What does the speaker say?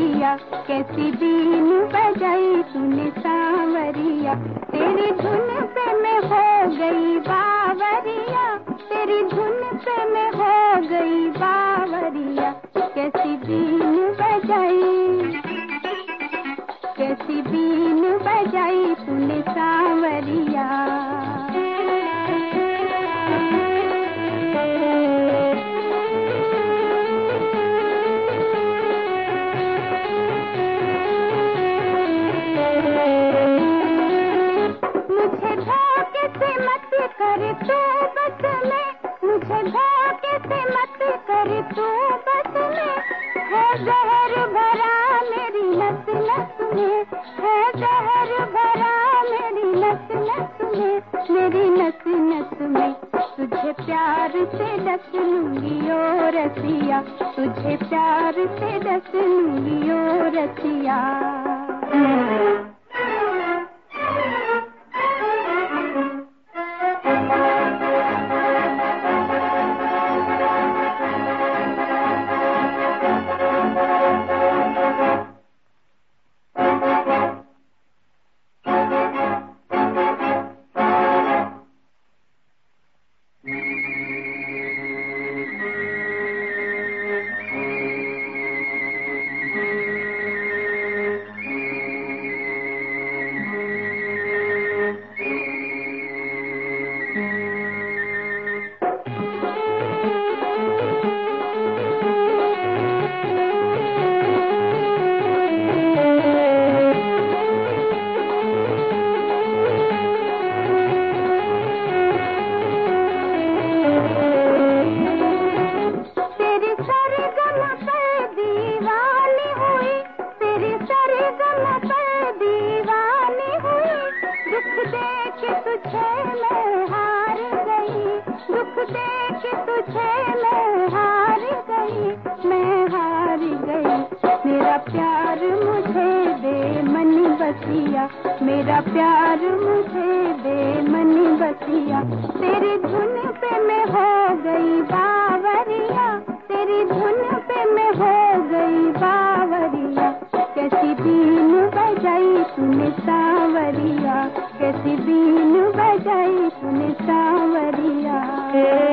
बसिया, कैसी बीन बजाई तूने सांवरिया। तेरी धुन पे मैं हो गई बावरिया, तेरी धुन पे मैं हो गई बावरिया। कैसी बीन बजाई, कैसी बीन बजाई तूने सांवरिया। मुझे धोखे से मत कर तू बस में, मुझे धोखे से मत कर तू बस में। है जहर भरा मेरी नस नस में, है जहर भरा मेरी नस नस में, मेरी नस नस में। तुझे प्यार से डस लूंगी ओ रसिया, तुझे प्यार से डस लूंगी ओ रसिया। मेरा प्यार मुझे दे मन बसिया। तेरी धुन पे मैं हो गई बावरिया, तेरी धुन पे मैं हो गई बावरिया। कैसी बीन बजाई तूने सांवरिया, कैसी बीन बजाई तूने सांवरिया।